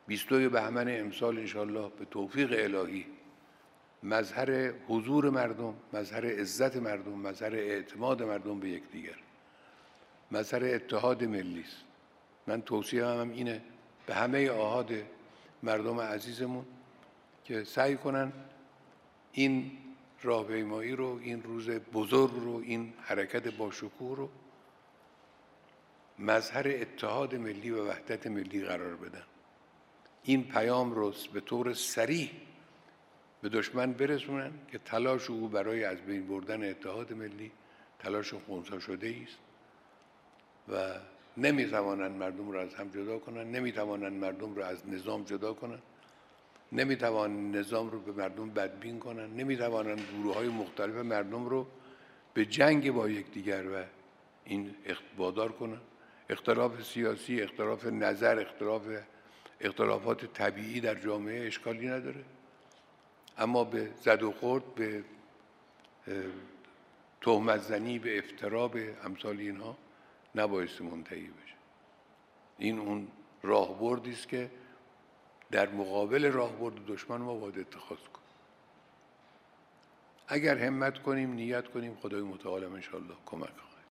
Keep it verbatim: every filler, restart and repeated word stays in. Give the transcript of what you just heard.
بیستوی بهمن امسال انشالله به توفیق الهی مظهر حضور مردم، مظهر عزت مردم، مظهر اعتماد مردم به یکدیگر، مظهر اتحاد ملی است. من توصیه هم اینه به همه آحاد مردم عزیزمون که سعی کنن این راهپیمایی رو، این روز بزرگ رو، این حرکت با شکوه رو مظهر اتحاد ملی و وحدت ملی قرار بدن. این پیام رو به طور صریح به دشمن برسونن که تلاش او برای از بین بردن اتحاد ملی تلاش خنثی شده است و نمیتوانند مردم را از هم جدا کنند، نمیتوانند مردم را از نظام جدا کنند، نمیتوانند نظام رو به مردم بدبین کنند، نمیتوانند گروه‌های مختلف مردم رو به جنگ با یکدیگر و این وادار کنند. اختلاف سیاسی، اختلاف نظر، اختلاف اختلافات طبیعی در جامعه اشکالی نداره، اما به زد و خورد، به تهمت زنی، به افترا، به امثال اینها نبایستی منتهی بشه. این اون راهبردی است که در مقابل راهبرد دشمن ما باید اتخاذ کنیم. اگر همت کنیم، نیت کنیم، خدای متعال ان شاء الله کمک کنه.